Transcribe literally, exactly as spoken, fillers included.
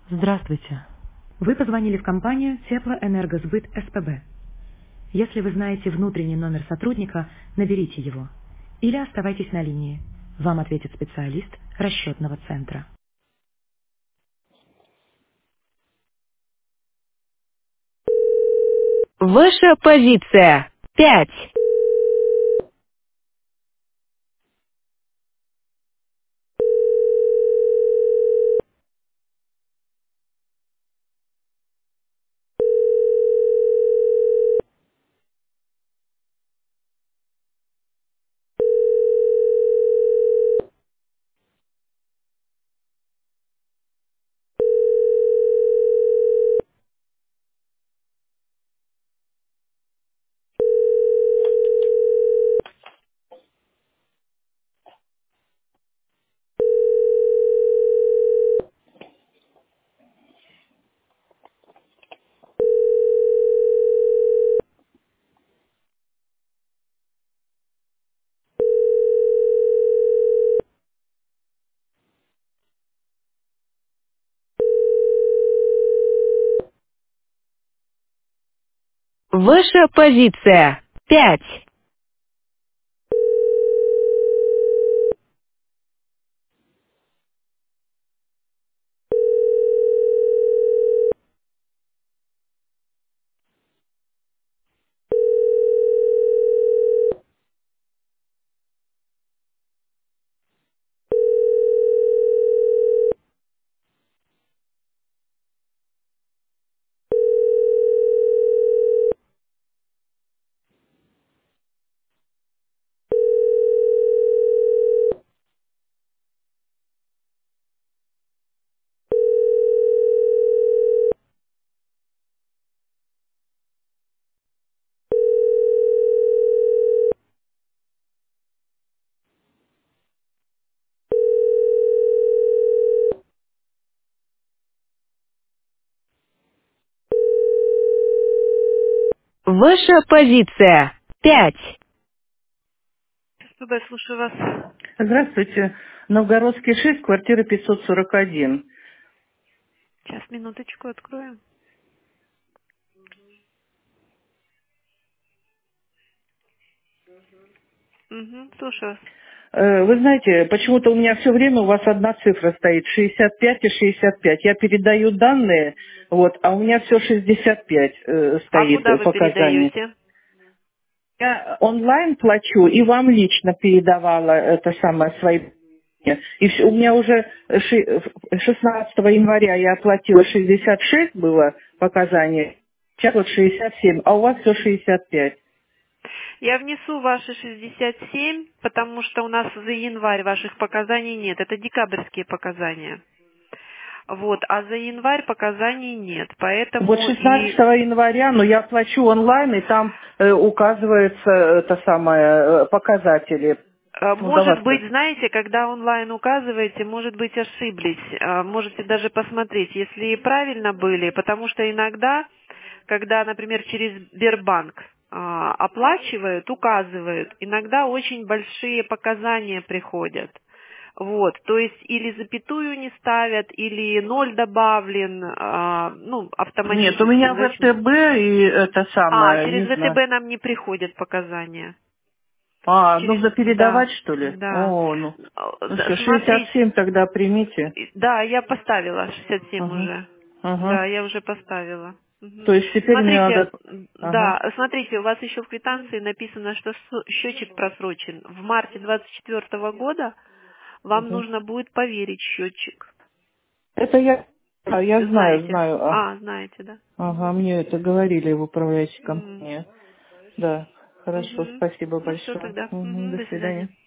Здравствуйте. Вы позвонили в компанию Теплоэнергосбыт СПБ. Если вы знаете внутренний номер сотрудника, наберите его. Или оставайтесь на линии. Вам ответит специалист расчетного центра. Ваша позиция. Пять. Ваша позиция. Пять. Ваша позиция. Пять. СПБ, слушаю вас. Здравствуйте. Новгородский шесть, квартира пятьсот сорок один. Сейчас, минуточку, откроем. Угу, слушаю вас. Э, Вы знаете, почему-то у меня все время у вас одна цифра стоит, шестьдесят пять и шестьдесят пять. Я передаю данные, вот, а у меня все шестьдесят пять э, А стоит куда э, вы показания. передаете? Я онлайн плачу и вам лично передавала это самое свои. И всё, у меня уже ши- шестнадцатого января я оплатила шестьдесят шесть было показания, сейчас вот шестьдесят семь, а у вас все шестьдесят пять. Я внесу ваши шестьдесят семь, потому что у нас за январь ваших показаний нет. Это декабрьские показания. Вот, а за январь показаний нет. Вот Поэтому и шестнадцатого января, но я плачу онлайн, и там э, указывается это самое, э, показатели. Э, Ну, до может быть, вас-то. знаете, когда онлайн указываете, может быть, ошиблись. Э, Можете даже посмотреть, если правильно были, потому что иногда, когда, например, через Сбербанк а, оплачивают, указывают, иногда очень большие показания приходят. Вот, то есть или запятую не ставят, или ноль добавлен, а, ну, Нет, у автоматически, в меня зависимости. ВТБ и это А, самое, через не знаю. ВТБ нам не приходят показания. А, Через, нужно передавать, да, что ли? да. О, ну, Э, ну да, все, шестьдесят смотрите, семь тогда примите. да, я поставила шестьдесят семь Ага, уже. ага. Да, я уже поставила. Мгм. То есть теперь мне Смотрите, надо... м, Ага. да, смотрите, у вас еще в квитанции написано, что с- счетчик просрочен. В марте двадцать четвёртого года вам Ага. нужно будет поверить счетчик. Это я... а, я знаю, Знаете? знаю. А, А, знаете, да? ага, мне это говорили в управляющей М. компании. Да, хорошо, Мгм. спасибо Ну все большое. тогда. Мгм, Мгм, до до свидания. свидания.